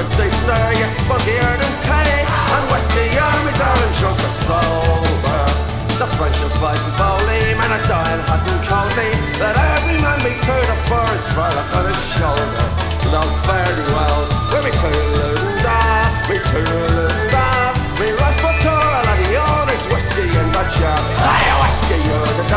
Deister, yes, spuggier than Tay, and Westy Army down drunk and sober. The French are fighting bowling, and are dying hot and coldly. Let every man be to the forest, right up on his shoulder. Love very well.